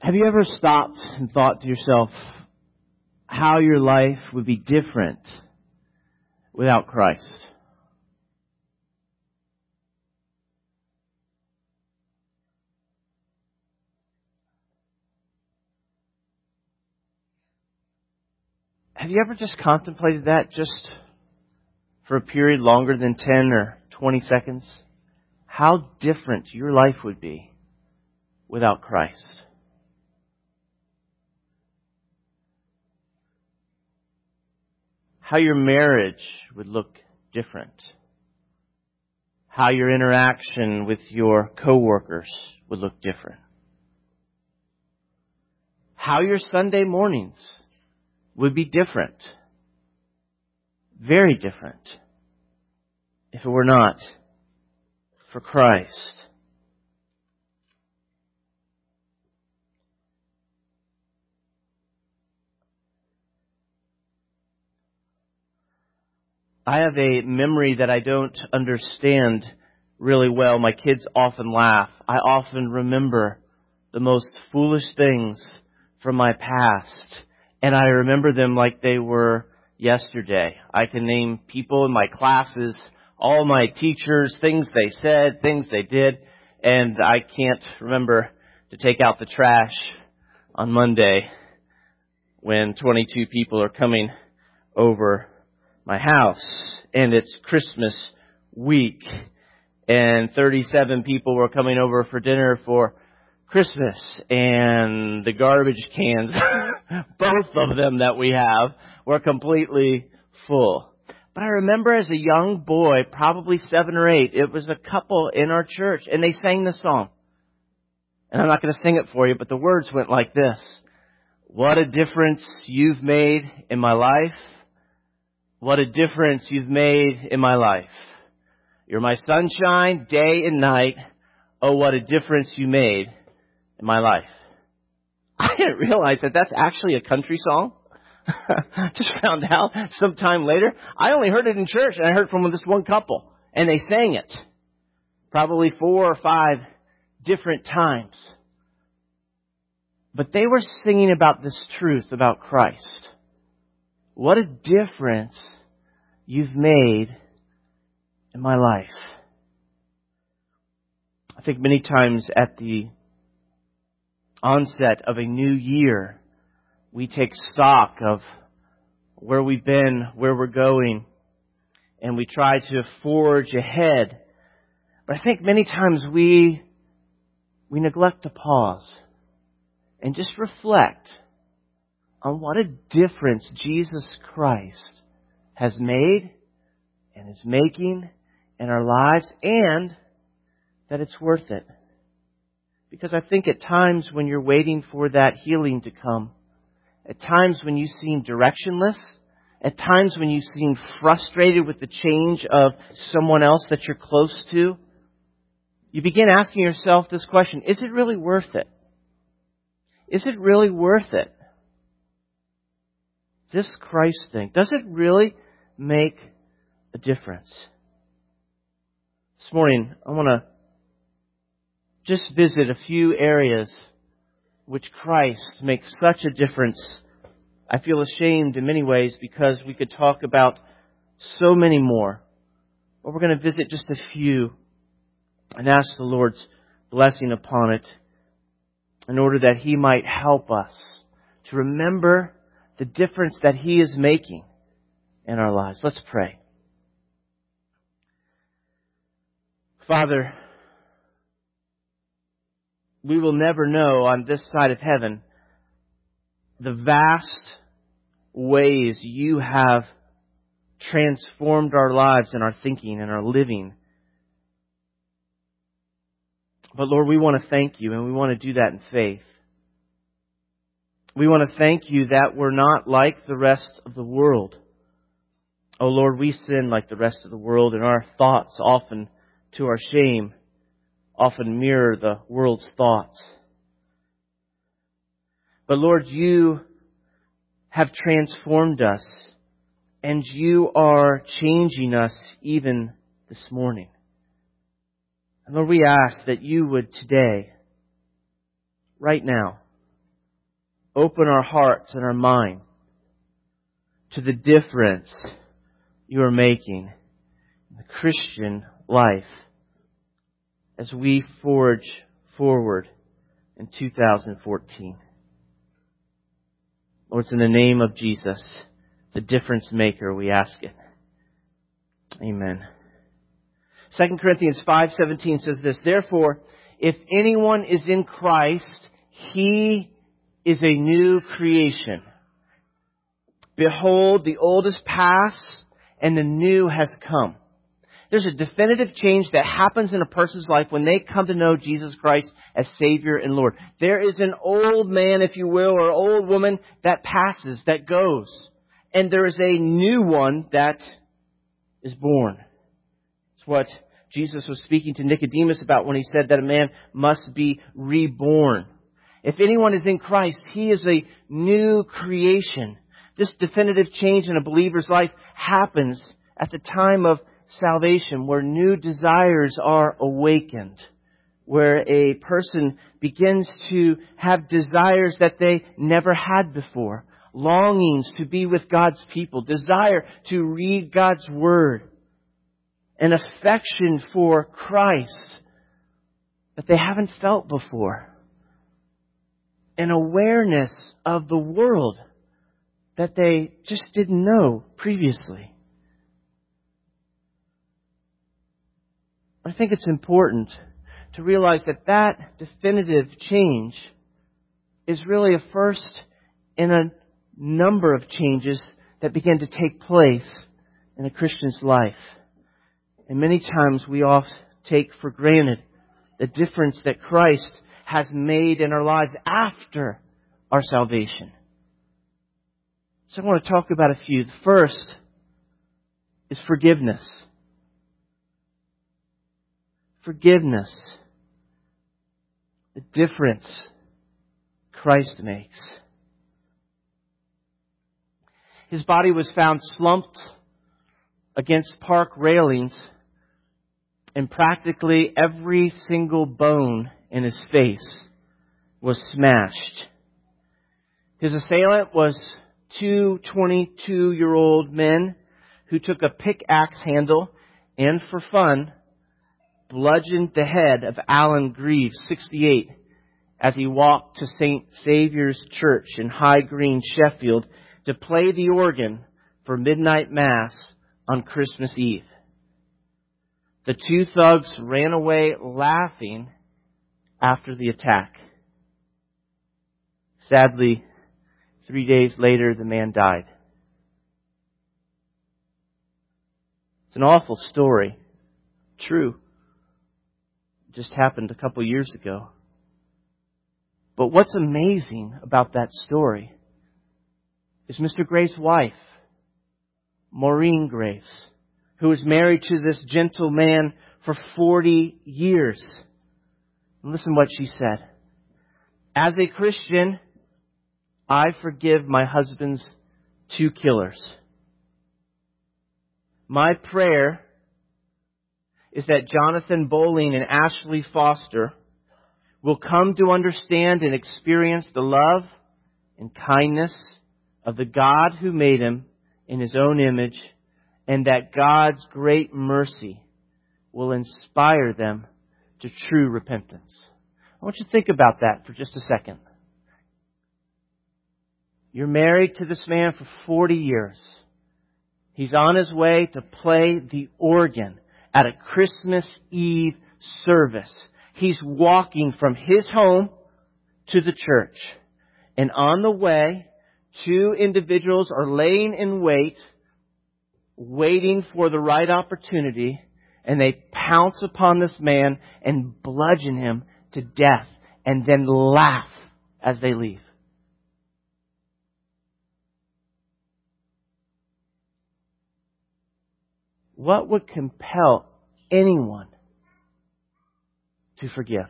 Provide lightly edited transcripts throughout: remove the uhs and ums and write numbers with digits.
Have you ever stopped and thought to yourself how your life would be different without Christ? Have you ever just contemplated that just for a period longer than 10 or 20 seconds? How different your life would be without Christ. How your marriage would look different. How your interaction with your coworkers would look different. How your Sunday mornings would be different. Very different. If it were not for Christ. I have a memory that I don't understand really well. My kids often laugh. I often remember the most foolish things from my past, and I remember them like they were yesterday. I can name people in my classes, all my teachers, things they said, things they did, and I can't remember to take out the trash on Monday when 22 people are coming over my house, and it's Christmas week, and 37 people were coming over for dinner for Christmas, and the garbage cans, both of them that we have, were completely full. But I remember as a young boy, probably 7 or 8, it was a couple in our church, and they sang the song. And I'm not going to sing it for you, but the words went like this. What a difference you've made in my life. What a difference you've made in my life. You're my sunshine, day and night. Oh, what a difference you made in my life. I didn't realize that that's actually a country song. Just found out sometime later. I only heard it in church, and I heard from this one couple, and they sang it probably 4 or 5 different times. But they were singing about this truth about Christ. What a difference you've made in my life. I think many times at the onset of a new year, we take stock of where we've been, where we're going, and we try to forge ahead. But I think many times we neglect to pause and just reflect on what a difference Jesus Christ has made and is making in our lives, and that it's worth it. Because I think at times when you're waiting for that healing to come, at times when you seem directionless, at times when you seem frustrated with the change of someone else that you're close to, you begin asking yourself this question, is it really worth it? Is it really worth it? This Christ thing, does it really make a difference? This morning, I want to just visit a few areas which Christ makes such a difference. I feel ashamed in many ways because we could talk about so many more. But we're going to visit just a few and ask the Lord's blessing upon it in order that He might help us to remember the difference that He is making in our lives. Let's pray. Father, we will never know on this side of heaven the vast ways You have transformed our lives and our thinking and our living. But Lord, we want to thank You, and we want to do that in faith. We want to thank You that we're not like the rest of the world. Oh Lord, we sin like the rest of the world, and our thoughts, often to our shame, often mirror the world's thoughts. But Lord, You have transformed us, and You are changing us even this morning. And Lord, we ask that You would today, right now, open our hearts and our mind to the difference you are making in the Christian life as we forge forward in 2014. Lord, it's in the name of Jesus, the difference maker, we ask it. Amen. 2 Corinthians 5:17 says this, "Therefore, if anyone is in Christ, he is a new creation. Behold, the old is past, and the new has come." There's a definitive change that happens in a person's life when they come to know Jesus Christ as Savior and Lord. There is an old man, if you will, or old woman that passes, that goes. And there is a new one that is born. It's what Jesus was speaking to Nicodemus about when he said that a man must be reborn. If anyone is in Christ, he is a new creation. This definitive change in a believer's life happens at the time of salvation, where new desires are awakened, where a person begins to have desires that they never had before, longings to be with God's people, desire to read God's Word, an affection for Christ that they haven't felt before, an awareness of the world that they just didn't know previously. I think it's important to realize that that definitive change is really a first in a number of changes that begin to take place in a Christian's life. And many times we often take for granted the difference that Christ has made in our lives after our salvation. So I want to talk about a few. The first is forgiveness. Forgiveness. The difference Christ makes. His body was found slumped against park railings, and practically every single bone in his face was smashed. His assailant was two 22-year-old men who took a pickaxe handle and, for fun, bludgeoned the head of Alan Greaves, 68, as he walked to St. Saviour's Church in High Green, Sheffield, to play the organ for midnight mass on Christmas Eve. The two thugs ran away laughing after the attack. Sadly, 3 days later, the man died. It's an awful story. True. It just happened a couple years ago. But what's amazing about that story is Mr. Graves' wife, Maureen Graves, who was married to this gentle man for 40 years. And listen what she said. "As a Christian, I forgive my husband's two killers. My prayer is that Jonathan Bowling and Ashley Foster will come to understand and experience the love and kindness of the God who made him in His own image, and that God's great mercy will inspire them to true repentance." I want you to think about that for just a second. You're married to this man for 40 years. He's on his way to play the organ at a Christmas Eve service. He's walking from his home to the church. And on the way, two individuals are laying in wait, waiting for the right opportunity, and they pounce upon this man and bludgeon him to death, and then laugh as they leave. What would compel anyone to forgive?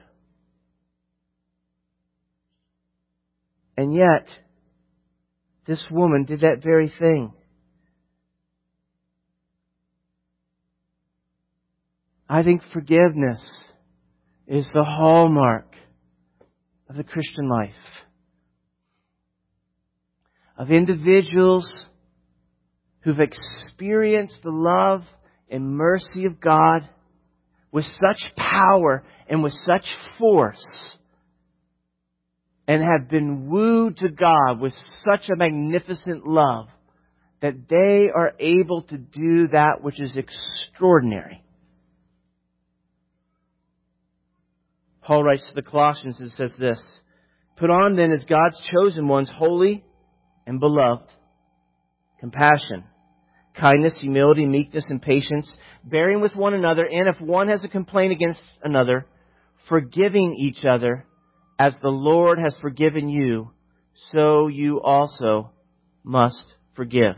And yet, this woman did that very thing. I think forgiveness is the hallmark of the Christian life. of individuals who've experienced the love and mercy of God with such power and with such force, and have been wooed to God with such a magnificent love that they are able to do that which is extraordinary. Paul writes to the Colossians and says this, "Put on then as God's chosen ones, holy and beloved, compassion, kindness, humility, meekness, and patience, bearing with one another, and if one has a complaint against another, forgiving each other, as the Lord has forgiven you, so you also must forgive."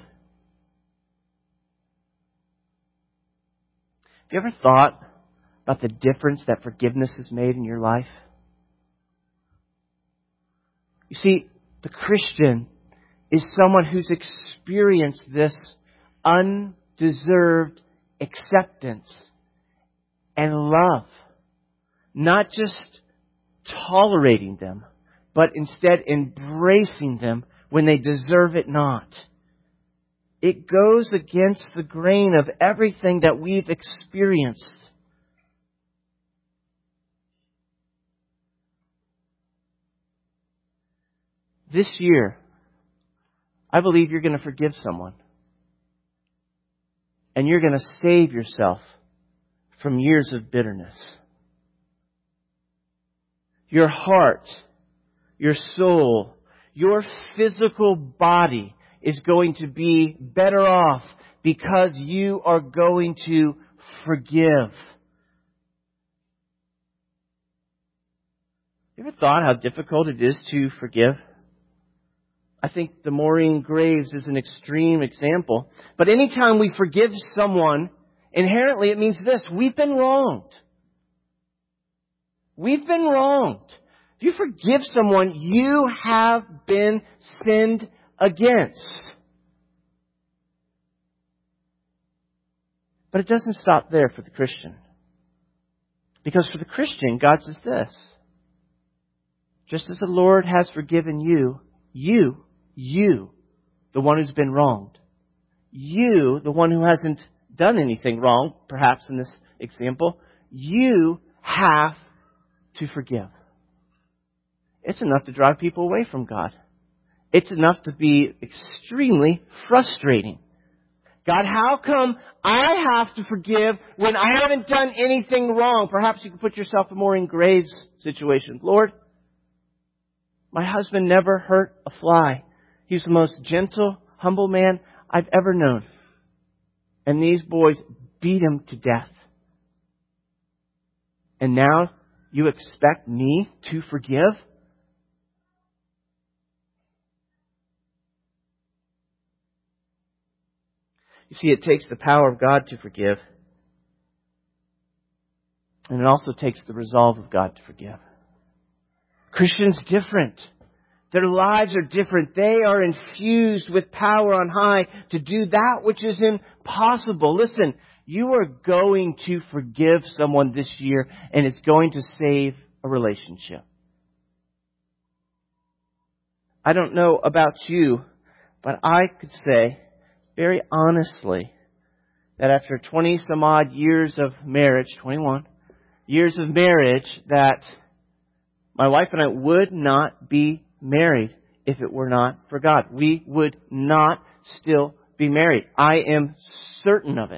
Have you ever thought about the difference that forgiveness has made in your life? You see, the Christian is someone who's experienced this undeserved acceptance and love. Not just tolerating them, but instead embracing them when they deserve it not. It goes against the grain of everything that we've experienced. This year, I believe you're going to forgive someone. And you're going to save yourself from years of bitterness. Your heart, your soul, your physical body is going to be better off because you are going to forgive. You ever thought how difficult it is to forgive? I think the Maureen Graves is an extreme example. But anytime we forgive someone, inherently it means this: we've been wronged. We've been wronged. If you forgive someone, you have been sinned against. But it doesn't stop there for the Christian. Because for the Christian, God says this: just as the Lord has forgiven you, the one who's been wronged, you, the one who hasn't done anything wrong, perhaps in this example, you have to forgive. It's enough to drive people away from God. It's enough to be extremely frustrating. God, how come I have to forgive when I haven't done anything wrong? Perhaps you can put yourself in Maureen Graves' situation. Lord, my husband never hurt a fly. He's the most gentle, humble man I've ever known. And these boys beat him to death. And now you expect me to forgive? You see, it takes the power of God to forgive. And it also takes the resolve of God to forgive. Christians different. Their lives are different. They are infused with power on high to do that which is impossible. Listen, you are going to forgive someone this year, and it's going to save a relationship. I don't know about you, but I could say very honestly that after 20 some odd years of marriage, 21 years of marriage, that my wife and I would not be married if it were not for God. We would not still be married. I am certain of it.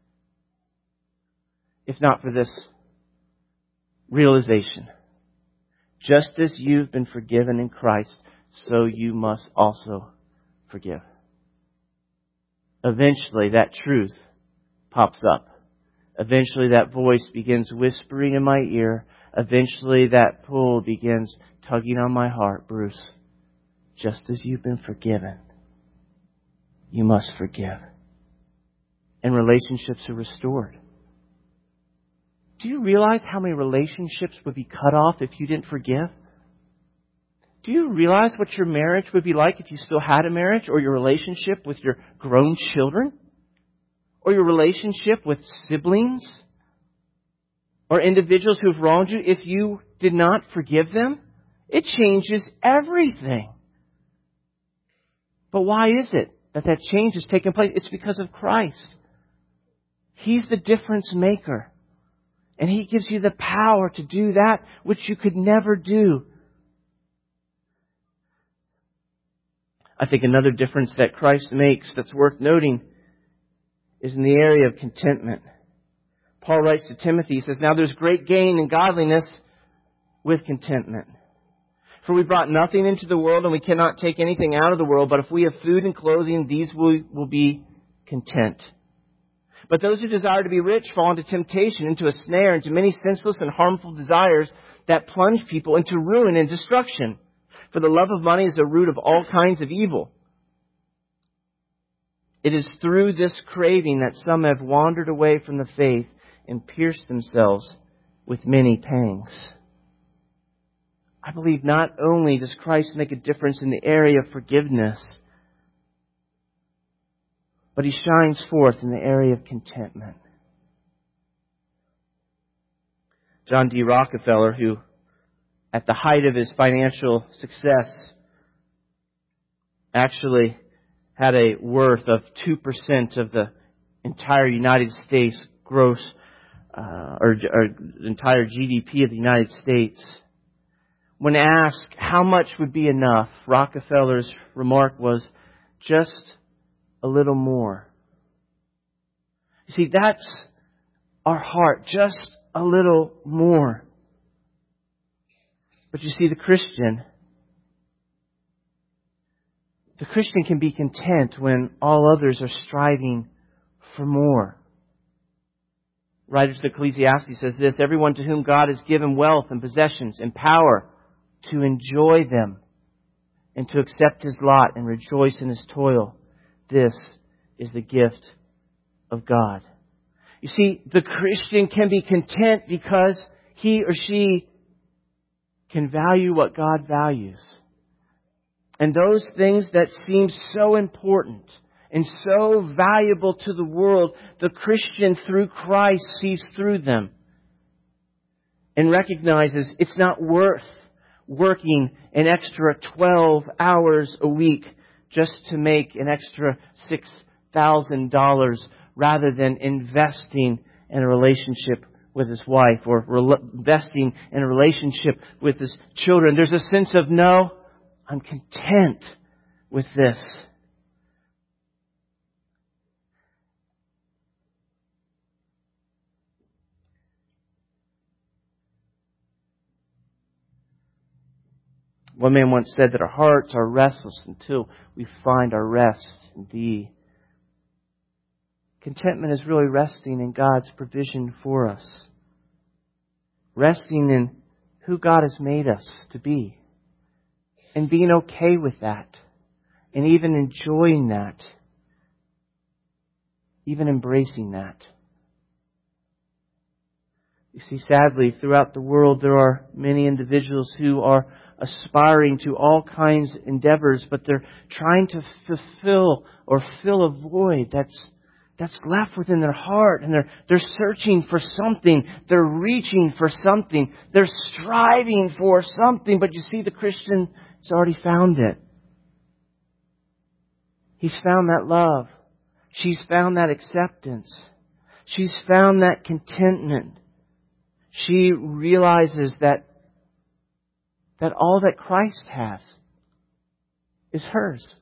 If not for this realization. Just as you've been forgiven in Christ, so you must also forgive. Eventually that truth pops up. Eventually that voice begins whispering in my ear. Eventually that pull begins tugging on my heart. Bruce, just as you've been forgiven, you must forgive. And relationships are restored. Do you realize how many relationships would be cut off if you didn't forgive? Do you realize what your marriage would be like if you still had a marriage, or your relationship with your grown children, or your relationship with siblings, or individuals who have wronged you if you did not forgive them? It changes everything. But why is it that change has taken place? It's because of Christ. He's the difference maker. And He gives you the power to do that which you could never do. I think another difference that Christ makes that's worth noting is in the area of contentment. Paul writes to Timothy, he says, "Now there's great gain in godliness with contentment. For we brought nothing into the world, and we cannot take anything out of the world. But if we have food and clothing, these will be content. But those who desire to be rich fall into temptation, into a snare, into many senseless and harmful desires that plunge people into ruin and destruction. For the love of money is the root of all kinds of evil. It is through this craving that some have wandered away from the faith and pierced themselves with many pangs." I believe not only does Christ make a difference in the area of forgiveness, but He shines forth in the area of contentment. John D. Rockefeller, who at the height of his financial success actually had a worth of 2% of the entire United States gross, or entire GDP of the United States. When asked how much would be enough, Rockefeller's remark was, "Just a little more." You see, that's our heart, just a little more. But you see, the Christian can be content when all others are striving for more. Writer to Ecclesiastes says this, "Everyone to whom God has given wealth and possessions and power to enjoy them and to accept his lot and rejoice in his toil, this is the gift of God." You see, the Christian can be content because he or she can value what God values. And those things that seem so important and so valuable to the world, the Christian through Christ sees through them and recognizes it's not worth working an extra 12 hours a week just to make an extra $6,000 rather than investing in a relationship with his wife or investing in a relationship with his children. There's a sense of, no, I'm content with this. One man once said that our hearts are restless until we find our rest in Thee. Contentment is really resting in God's provision for us. Resting in who God has made us to be. And being okay with that. And even enjoying that. Even embracing that. You see, sadly, throughout the world there are many individuals who are aspiring to all kinds of endeavors, but they're trying to fulfill or fill a void that's left within their heart, and they're searching for something, they're reaching for something, they're striving for something, but you see, the Christian has already found it. He's found that love. She's found that acceptance. She's found that contentment. She realizes that all that Christ has is hers.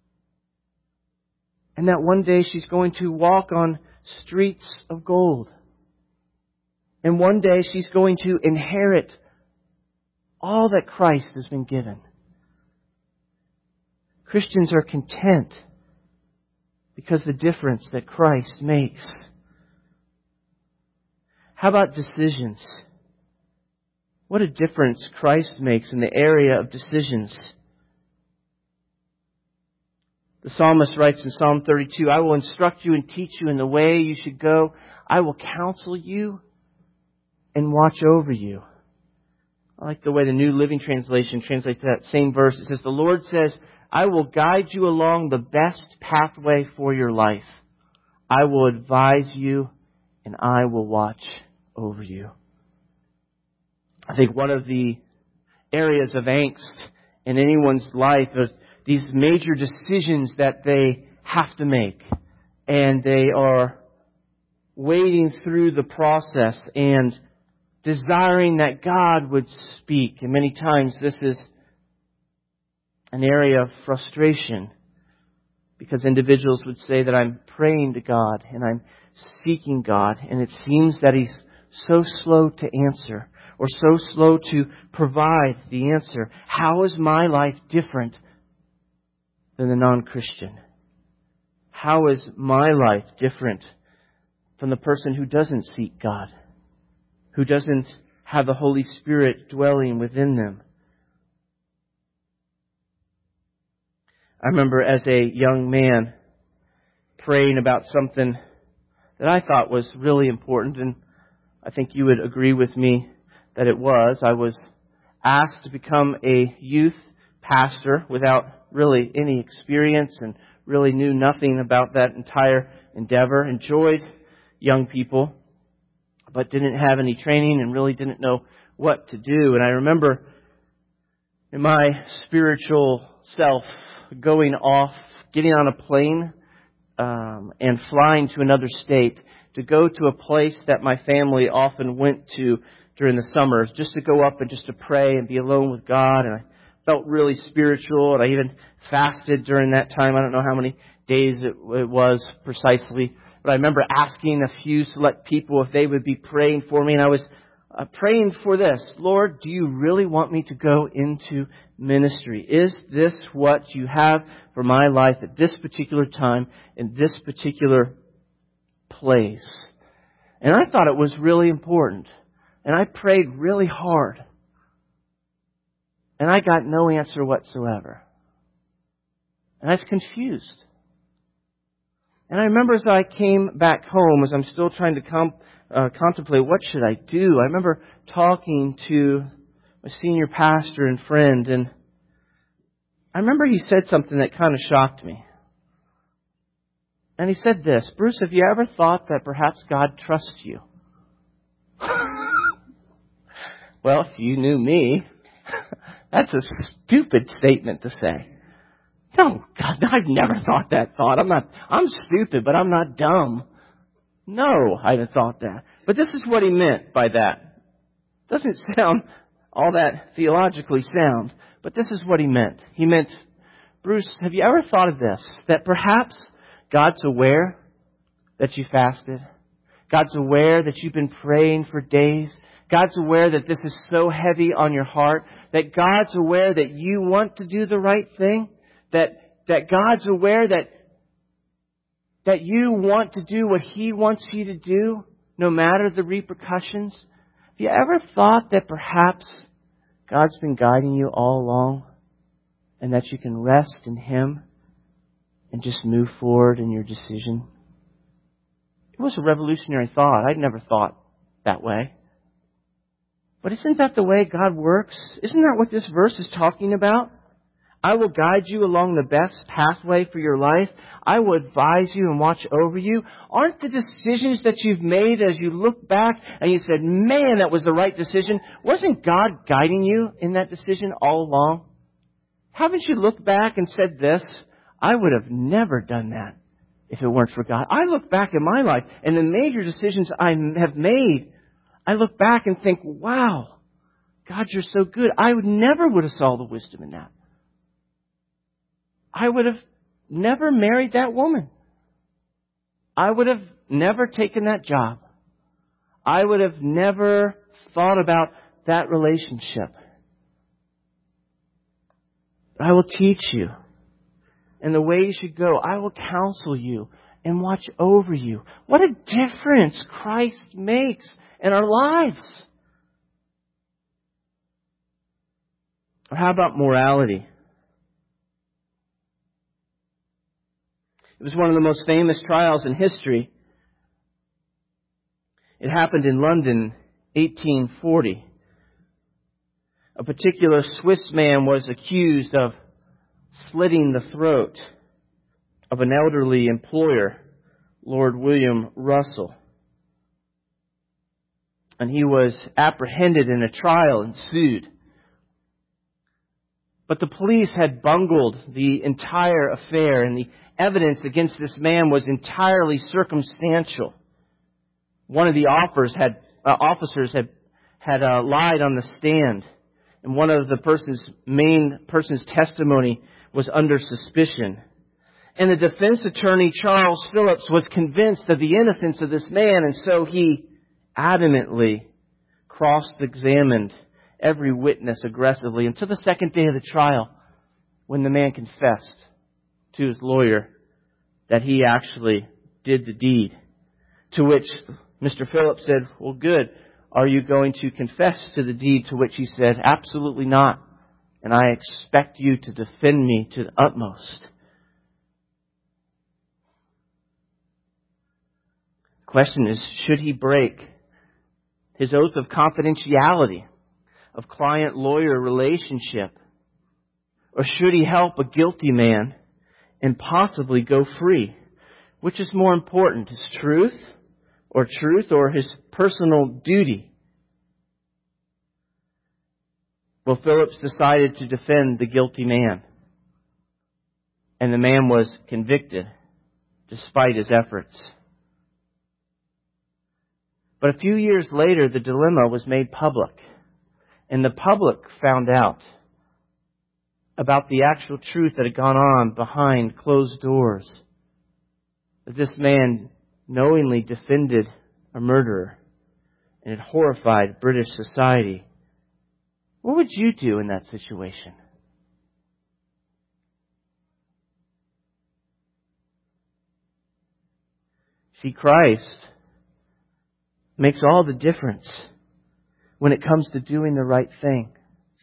And that one day she's going to walk on streets of gold. And one day she's going to inherit all that Christ has been given. Christians are content because of the difference that Christ makes. How about decisions? What a difference Christ makes in the area of decisions. The psalmist writes in Psalm 32, "I will instruct you and teach you in the way you should go. I will counsel you and watch over you." I like the way the New Living Translation translates that same verse. It says, "The Lord says, I will guide you along the best pathway for your life. I will advise you and I will watch over you." I think one of the areas of angst in anyone's life these major decisions that they have to make. And they are wading through the process and desiring that God would speak. And many times this is an area of frustration, because individuals would say that I'm praying to God and I'm seeking God, and it seems that He's so slow to answer or so slow to provide the answer. How is my life different than the non-Christian? How is my life different from the person who doesn't seek God, who doesn't have the Holy Spirit dwelling within them? I remember as a young man praying about something that I thought was really important, and I think you would agree with me that it was. I was asked to become a youth pastor without really any experience and really knew nothing about that entire endeavor. Enjoyed young people, but didn't have any training and really didn't know what to do. And I remember in my spiritual self going off, getting on a plane and flying to another state to go to a place that my family often went to during the summers, just to go up and just to pray and be alone with God. And I felt really spiritual, and I even fasted during that time. I don't know how many days it was precisely, but I remember asking a few select people if they would be praying for me, and I was praying for this: Lord, do you really want me to go into ministry? Is this what you have for my life at this particular time, in this particular place? And I thought it was really important. And I prayed really hard. And I got no answer whatsoever. And I was confused. And I remember as I came back home, as I'm still trying to contemplate what should I do, I remember talking to my senior pastor and friend, and I remember he said something that kind of shocked me. And he said this: Bruce, have you ever thought that perhaps God trusts you? Well, if you knew me, that's a stupid statement to say. No, God, I've never thought that thought. I'm stupid, but I'm not dumb. No, I haven't thought that. But this is what he meant by that. Doesn't sound all that theologically sound, but this is what he meant. He meant, Bruce, have you ever thought of this? That perhaps God's aware that you fasted. God's aware that you've been praying for days. God's aware that this is so heavy on your heart. That God's aware that you want to do the right thing. That God's aware that you want to do what He wants you to do, no matter the repercussions. Have you ever thought that perhaps God's been guiding you all along, and that you can rest in Him and just move forward in your decision? It was a revolutionary thought. I'd never thought that way. But isn't that the way God works? Isn't that what this verse is talking about? I will guide you along the best pathway for your life. I will advise you and watch over you. Aren't the decisions that you've made, as you look back and you said, man, that was the right decision, wasn't God guiding you in that decision all along? Haven't you looked back and said this: I would have never done that if it weren't for God? I look back at my life and the major decisions I have made, I look back and think, wow, God, you're so good. I never would have saw the wisdom in that. I would have never married that woman. I would have never taken that job. I would have never thought about that relationship. I will teach you and the way you should go. I will counsel you and watch over you. What a difference Christ makes in our lives. Or how about morality? It was one of the most famous trials in history. It happened in London, 1840. A particular Swiss man was accused of slitting the throat of an elderly employer, Lord William Russell. And he was apprehended and a trial ensued. But the police had bungled the entire affair, and the evidence against this man was entirely circumstantial. One of the officers had lied on the stand, and one of the person's testimony was under suspicion. And the defense attorney, Charles Phillips, was convinced of the innocence of this man, and so he adamantly cross-examined every witness aggressively until the second day of the trial, when the man confessed to his lawyer that he actually did the deed. To which Mr. Phillips said, "Well, good. Are you going to confess to the deed?" To which he said, "Absolutely not. And I expect you to defend me to the utmost." The question is, should he break his oath of confidentiality, of client-lawyer relationship? Or should he help a guilty man and possibly go free? Which is more important, his truth or his personal duty? Well, Phillips decided to defend the guilty man. And the man was convicted despite his efforts. But a few years later, the dilemma was made public. And the public found out about the actual truth that had gone on behind closed doors. That this man knowingly defended a murderer. And it horrified British society. What would you do in that situation? See, Christ makes all the difference when it comes to doing the right thing.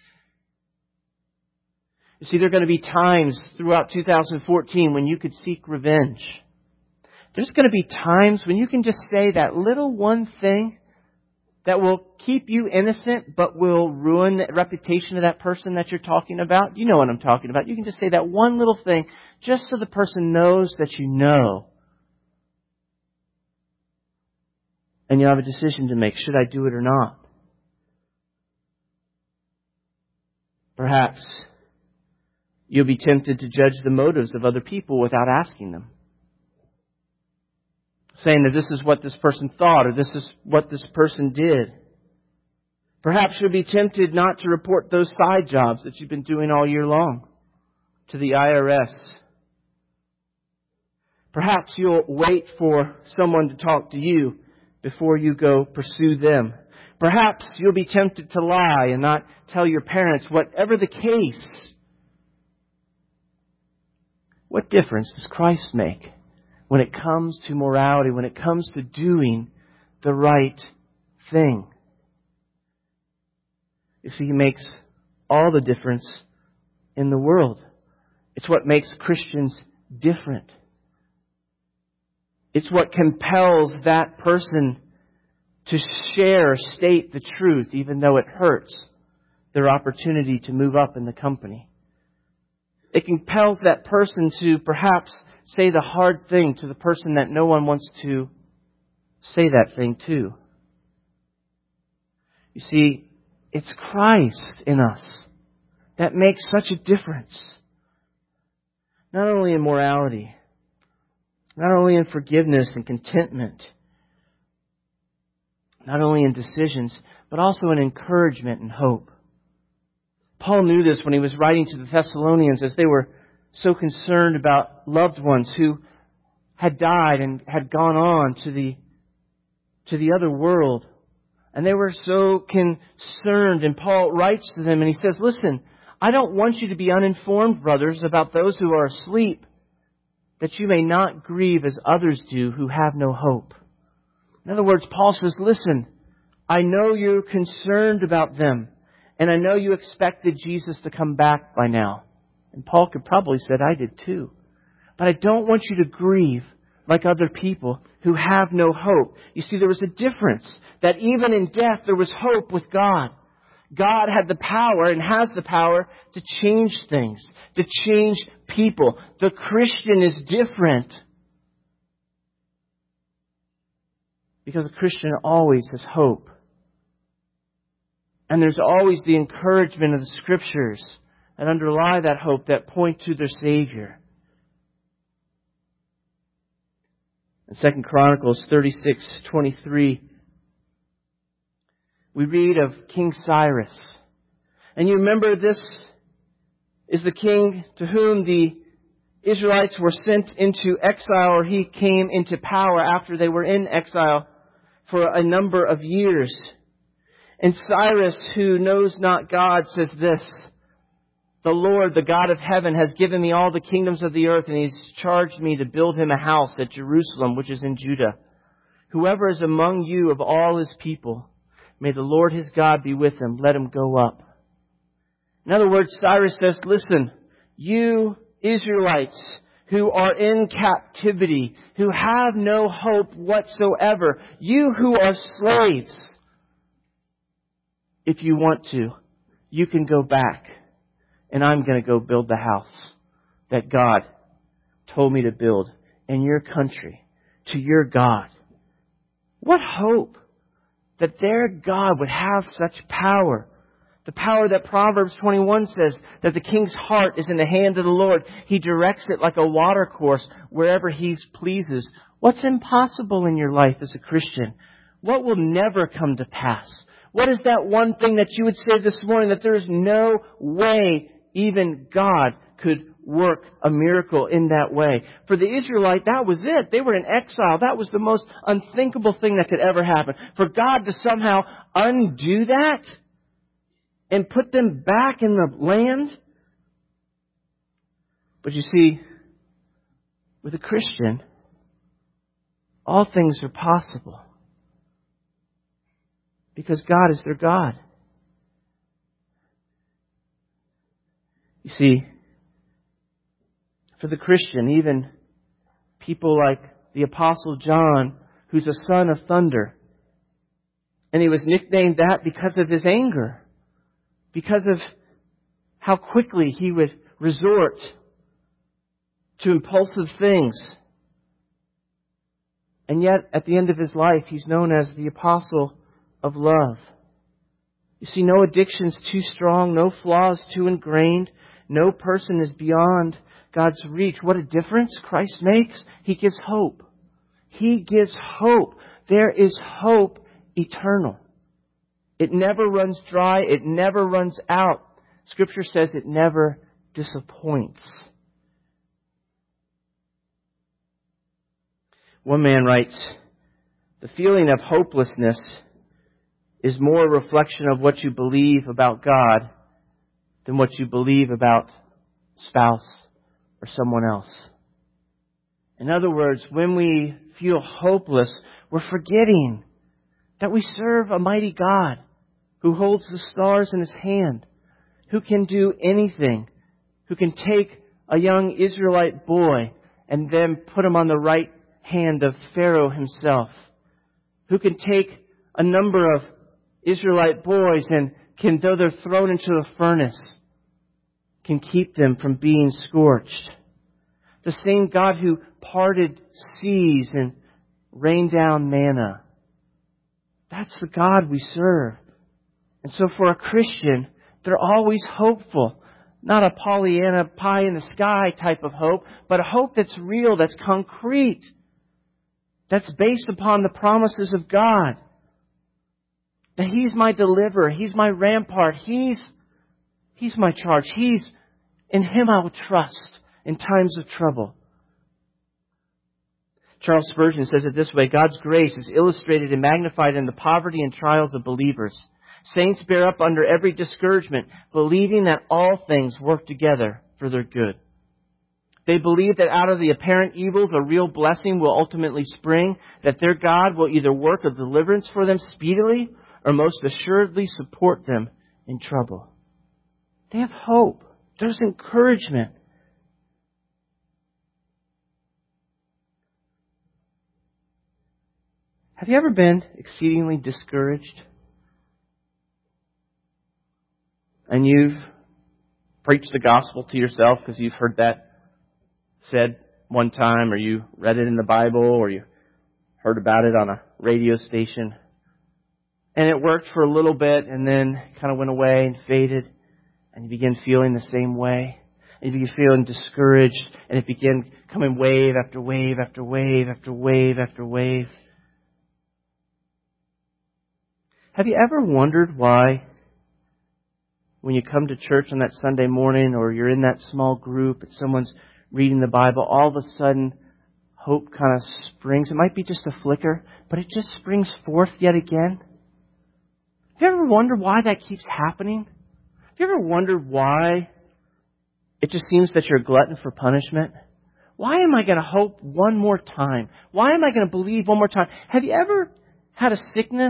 You see, there are going to be times throughout 2014 when you could seek revenge. There's going to be times when you can just say that little one thing that will keep you innocent but will ruin the reputation of that person that you're talking about. You know what I'm talking about. You can just say that one little thing just so the person knows that you know. And you have a decision to make. Should I do it or not? Perhaps you'll be tempted to judge the motives of other people without asking them. Saying that this is what this person thought or this is what this person did. Perhaps you'll be tempted not to report those side jobs that you've been doing all year long to the IRS. Perhaps you'll wait for someone to talk to you before you go pursue them. Perhaps you'll be tempted to lie and not tell your parents. Whatever the case, what difference does Christ make when it comes to morality, when it comes to doing the right thing? You see, He makes all the difference in the world. It's what makes Christians different. It's what compels that person to share, state the truth, even though it hurts their opportunity to move up in the company. It compels that person to perhaps say the hard thing to the person that no one wants to say that thing to. You see, it's Christ in us that makes such a difference. Not only in morality, not only in forgiveness and contentment, not only in decisions, but also in encouragement and hope. Paul knew this when he was writing to the Thessalonians as they were so concerned about loved ones who had died and had gone on to the other world. And they were so concerned. And Paul writes to them and he says, "Listen, I don't want you to be uninformed, brothers, about those who are asleep, that you may not grieve as others do who have no hope." In other words, Paul says, listen, I know you're concerned about them. And I know you expected Jesus to come back by now. And Paul could probably said, I did too. But I don't want you to grieve like other people who have no hope. You see, there was a difference. That even in death, there was hope with God. God had the power and has the power to change things, to change people. The Christian is different. Because a Christian always has hope. And there's always the encouragement of the Scriptures that underlie that hope, that point to their Savior. In 2 Chronicles 36:23, we read of King Cyrus. And you remember, this is the king to whom the Israelites were sent into exile, or he came into power after they were in exile for a number of years. And Cyrus, who knows not God, says this: "The Lord, the God of heaven, has given me all the kingdoms of the earth, and He's charged me to build Him a house at Jerusalem, which is in Judah. Whoever is among you of all His people, may the Lord His God be with him. Let him go up." In other words, Cyrus says, listen, you Israelites who are in captivity, who have no hope whatsoever, you who are slaves, if you want to, you can go back, and I'm going to go build the house that God told me to build in your country, to your God. What hope that their God would have such power. The power that Proverbs 21 says, that the king's heart is in the hand of the Lord. He directs it like a watercourse wherever He pleases. What's impossible in your life as a Christian? What will never come to pass? What is that one thing that you would say this morning that there is no way even God could work a miracle in that way? For the Israelite, that was it. They were in exile. That was the most unthinkable thing that could ever happen. For God to somehow undo that and put them back in the land. But you see, with a Christian, all things are possible. Because God is their God. You see, for the Christian, even people like the Apostle John, who's a son of thunder, and he was nicknamed that because of his anger, because of how quickly he would resort to impulsive things. And yet, at the end of his life, he's known as the Apostle of Love. You see, no addiction's too strong, no flaws too ingrained, no person is beyond God's reach. What a difference Christ makes. He gives hope. He gives hope. There is hope eternal. It never runs dry. It never runs out. Scripture says it never disappoints. One man writes, "The feeling of hopelessness is more a reflection of what you believe about God than what you believe about spouse or someone else." In other words, when we feel hopeless, we're forgetting that we serve a mighty God who holds the stars in His hand, who can do anything, who can take a young Israelite boy and then put him on the right hand of Pharaoh himself, who can take a number of Israelite boys and can, though they're thrown into the furnace, can keep them from being scorched. The same God who parted seas and rained down manna. That's the God we serve. And so for a Christian, they're always hopeful. Not a Pollyanna, pie in the sky type of hope, but a hope that's real, that's concrete, that's based upon the promises of God. That He's my deliverer. He's my rampart. He's my charge. In Him I will trust in times of trouble. Charles Spurgeon says it this way: God's grace is illustrated and magnified in the poverty and trials of believers. Saints bear up under every discouragement, believing that all things work together for their good. They believe that out of the apparent evils a real blessing will ultimately spring, that their God will either work a deliverance for them speedily or most assuredly support them in trouble. They have hope. There's encouragement. Have you ever been exceedingly discouraged? And you've preached the gospel to yourself because you've heard that said one time, or you read it in the Bible, or you heard about it on a radio station. And it worked for a little bit and then kind of went away and faded. And you begin feeling the same way. And you begin feeling discouraged. And it begin coming wave after wave after wave after wave after wave. Have you ever wondered why when you come to church on that Sunday morning or you're in that small group and someone's reading the Bible, all of a sudden hope kind of springs? It might be just a flicker, but it just springs forth yet again. Have you ever wondered why that keeps happening? Have you ever wondered why it just seems that you're a glutton for punishment? Why am I going to hope one more time? Why am I going to believe one more time? Have you ever had a sickness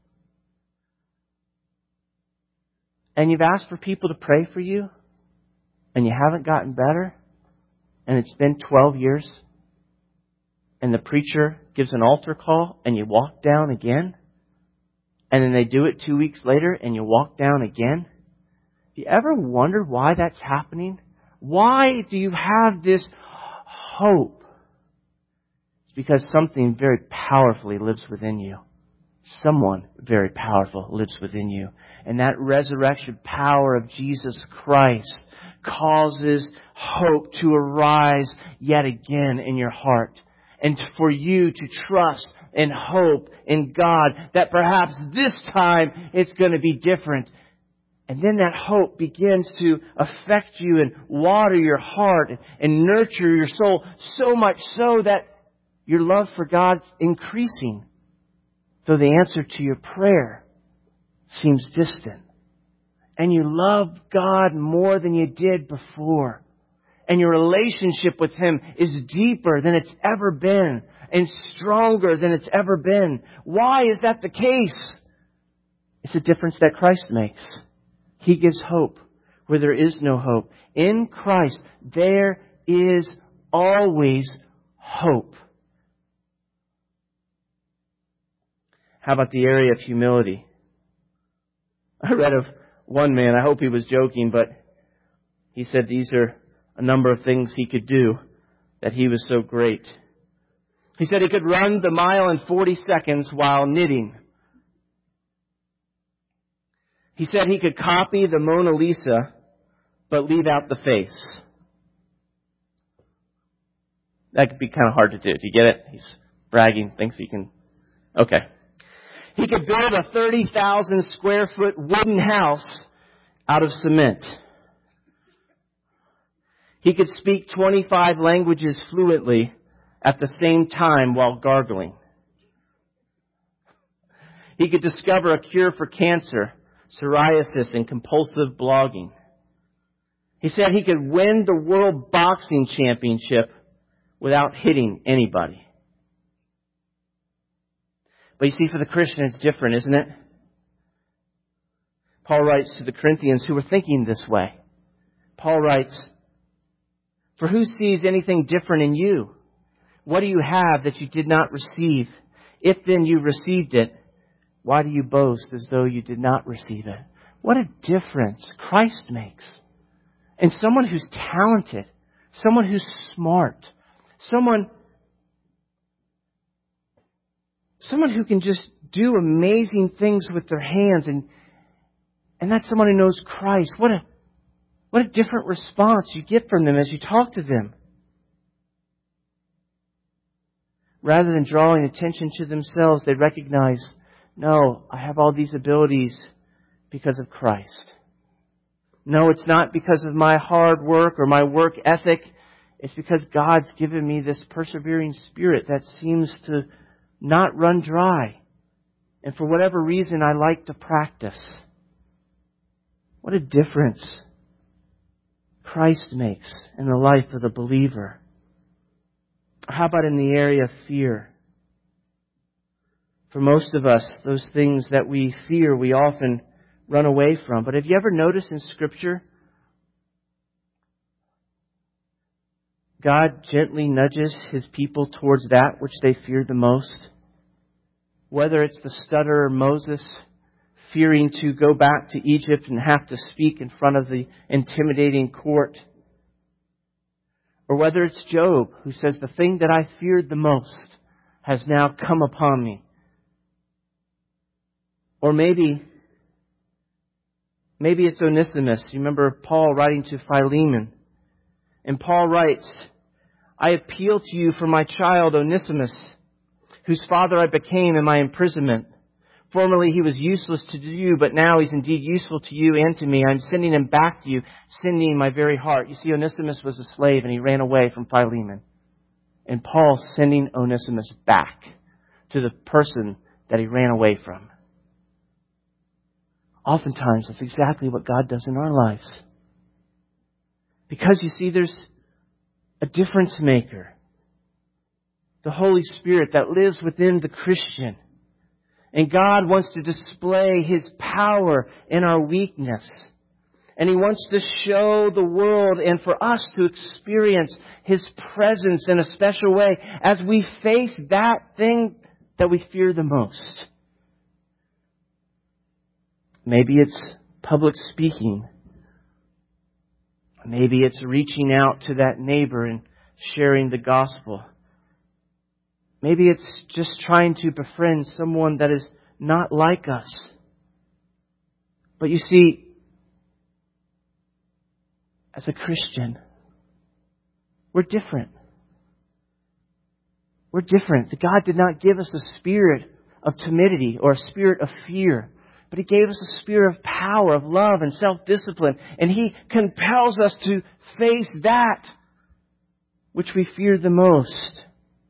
and you've asked for people to pray for you and you haven't gotten better and it's been 12 years and the preacher gives an altar call and you walk down again and then they do it 2 weeks later and you walk down again? Have you ever wondered why that's happening? Why do you have this hope? It's because something very powerfully lives within you. Someone very powerful lives within you. And that resurrection power of Jesus Christ causes hope to arise yet again in your heart. And for you to trust and hope in God that perhaps this time it's going to be different. And then that hope begins to affect you and water your heart and nurture your soul so much so that your love for God's increasing. Though the answer to your prayer seems distant. And you love God more than you did before. And your relationship with Him is deeper than it's ever been and stronger than it's ever been. Why is that the case? It's a difference that Christ makes. He gives hope where there is no hope. In Christ, there is always hope. How about the area of humility? I read of one man, I hope he was joking, but he said these are a number of things he could do that he was so great. He said he could run the mile in 40 seconds while knitting. He said he could copy the Mona Lisa, but leave out the face. That could be kind of hard to do. Do you get it? He's bragging, thinks he can. Okay. He could build a 30,000 square foot wooden house out of cement. He could speak 25 languages fluently at the same time while gargling. He could discover a cure for cancer, psoriasis, and compulsive blogging. He said he could win the World Boxing Championship without hitting anybody. But you see, for the Christian, it's different, isn't it? Paul writes to the Corinthians who were thinking this way. Paul writes, "For who sees anything different in you? What do you have that you did not receive? If then you received it, why do you boast as though you did not receive it?" What a difference Christ makes. And someone who's talented, someone who's smart, someone who can just do amazing things with their hands, and that's someone who knows Christ. What a different response you get from them as you talk to them. Rather than drawing attention to themselves, they recognize, no, I have all these abilities because of Christ. No, it's not because of my hard work or my work ethic. It's because God's given me this persevering spirit that seems to not run dry. And for whatever reason, I like to practice. What a difference Christ makes in the life of the believer. How about in the area of fear? For most of us, those things that we fear, we often run away from. But have you ever noticed in Scripture, God gently nudges His people towards that which they fear the most? Whether it's the stutterer Moses fearing to go back to Egypt and have to speak in front of the intimidating court, or whether it's Job who says, the thing that I feared the most has now come upon me. Or maybe Maybe it's Onesimus. You remember Paul writing to Philemon. And Paul writes, I appeal to you for my child Onesimus, whose father I became in my imprisonment. Formerly he was useless to you, but now he's indeed useful to you and to me. I'm sending him back to you, sending my very heart. You see, Onesimus was a slave and he ran away from Philemon. And Paul's sending Onesimus back to the person that he ran away from. Oftentimes, that's exactly what God does in our lives. Because you see, there's a difference maker. The Holy Spirit that lives within the Christian. And God wants to display His power in our weakness. And He wants to show the world and for us to experience His presence in a special way as we face that thing that we fear the most. Maybe it's public speaking. Maybe it's reaching out to that neighbor and sharing the gospel. Maybe it's just trying to befriend someone that is not like us. But you see, as a Christian, we're different. We're different. God did not give us a spirit of timidity or a spirit of fear. But He gave us a spirit of power, of love and self-discipline. And He compels us to face that which we fear the most.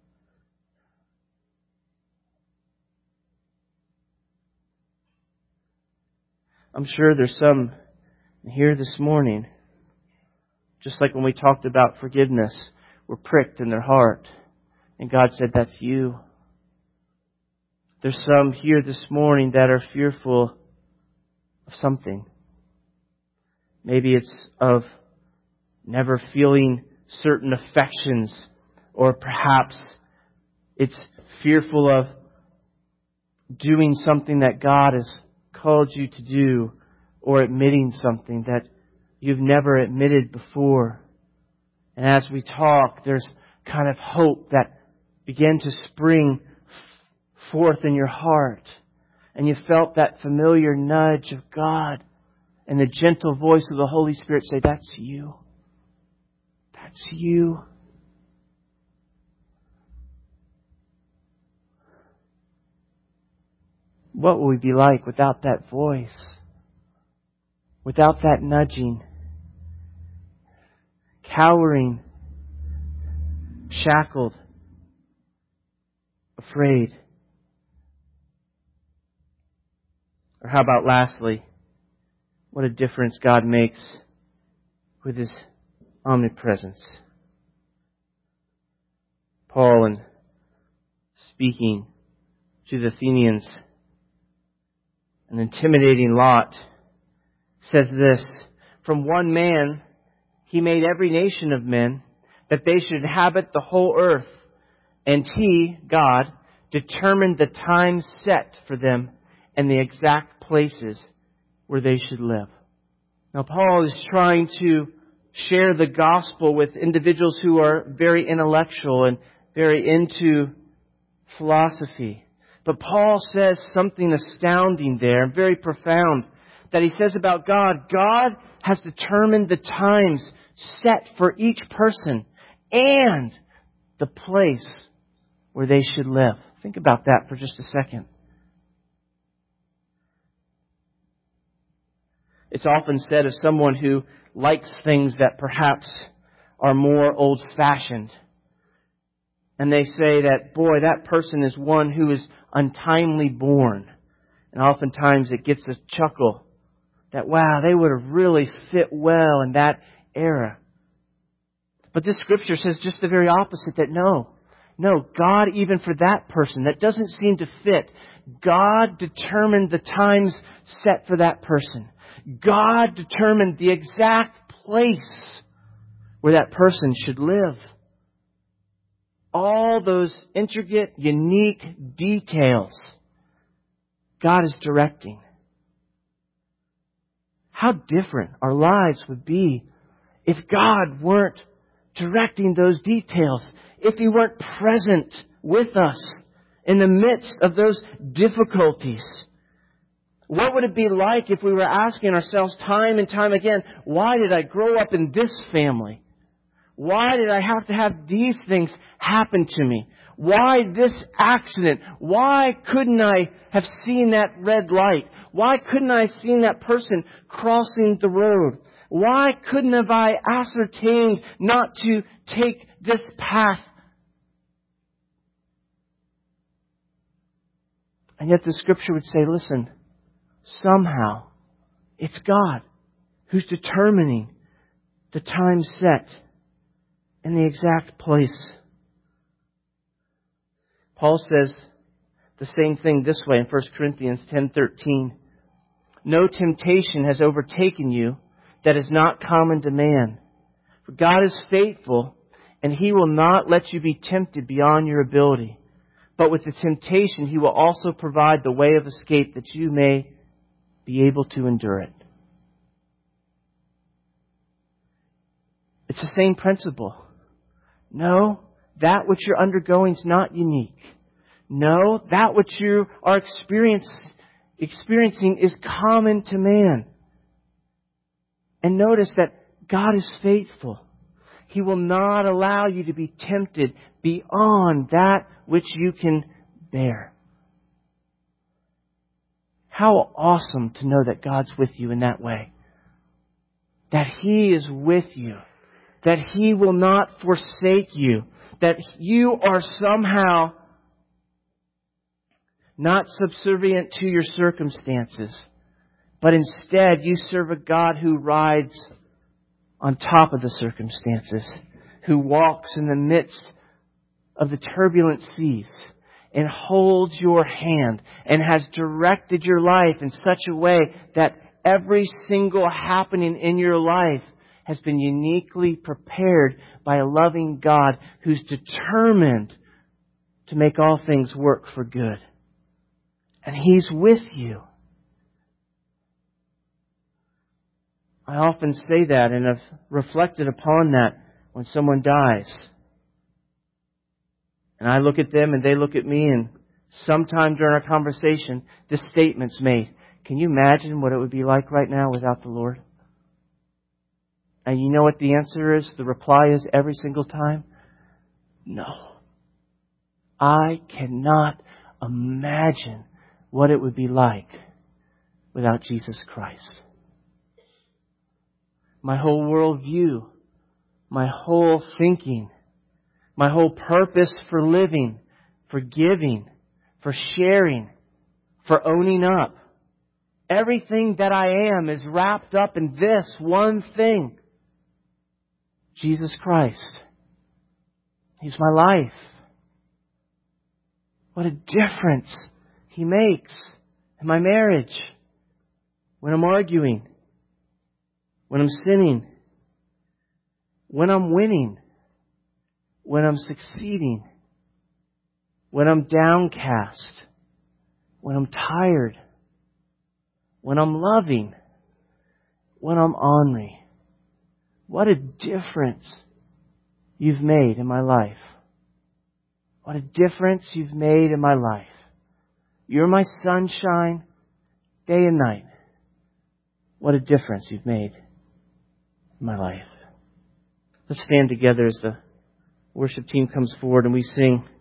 I'm sure there's some here this morning, just like when we talked about forgiveness, were pricked in their heart. And God said, that's you. There's some here this morning that are fearful of something. Maybe it's of never feeling certain affections, or perhaps it's fearful of doing something that God has called you to do, or admitting something that you've never admitted before. And as we talk, there's kind of hope that began to spring forth in your heart. And you felt that familiar nudge of God and the gentle voice of the Holy Spirit say, that's you. That's you. What would we be like without that voice? Without that nudging? Cowering, shackled, afraid. Or how about lastly, what a difference God makes with His omnipresence. Paul, in speaking to the Athenians, an intimidating lot, says this, from one man He made every nation of men, that they should inhabit the whole earth. And He, God, determined the time set for them and the exact places where they should live. Now, Paul is trying to share the gospel with individuals who are very intellectual and very into philosophy. But Paul says something astounding there, very profound, that he says about God. God has determined the times set for each person and the place where they should live. Think about that for just a second. It's often said of someone who likes things that perhaps are more old-fashioned. And they say that, boy, that person is one who is untimely born. And oftentimes it gets a chuckle that, wow, they would have really fit well in that era. But this scripture says just the very opposite, that no, God, even for that person that doesn't seem to fit, God determined the times set for that person. God determined the exact place where that person should live. All those intricate, unique details God is directing. How different our lives would be if God weren't directing those details, if He weren't present with us in the midst of those difficulties. What would it be like if we were asking ourselves time and time again, why did I grow up in this family? Why did I have to have these things happen to me? Why this accident? Why couldn't I have seen that red light? Why couldn't I have seen that person crossing the road? Why couldn't have I ascertained not to take this path? And yet the Scripture would say, listen, somehow it's God who's determining the time set and the exact place. Paul says the same thing this way in 1 Corinthians 10:13. No temptation has overtaken you that is not common to man. For God is faithful, and He will not let you be tempted beyond your ability. But with the temptation, He will also provide the way of escape that you may be able to endure it. It's the same principle. No, that which you're undergoing is not unique. No, that which you are experiencing is common to man. And notice that God is faithful. He will not allow you to be tempted beyond that which you can bear. How awesome to know that God's with you in that way. That He is with you. That He will not forsake you. That you are somehow not subservient to your circumstances. But instead you serve a God who rides on top of the circumstances. Who walks in the midst of the turbulent seas. And holds your hand. And has directed your life in such a way that every single happening in your life has been uniquely prepared by a loving God who's determined to make all things work for good. And He's with you. I often say that and have reflected upon that when someone dies. And I look at them and they look at me, and sometime during our conversation, this statement's made. Can you imagine what it would be like right now without the Lord? And you know what the answer is? The reply is every single time? No. I cannot imagine what it would be like without Jesus Christ. My whole worldview, my whole thinking, my whole purpose for living, for giving, for sharing, for owning up. Everything that I am is wrapped up in this one thing. Jesus Christ. He's my life. What a difference He makes in my marriage. When I'm arguing. When I'm sinning. When I'm winning. When I'm succeeding. When I'm downcast. When I'm tired. When I'm loving. When I'm ornery. What a difference you've made in my life. What a difference you've made in my life. You're my sunshine day and night. What a difference you've made in my life. Let's stand together as the worship team comes forward and we sing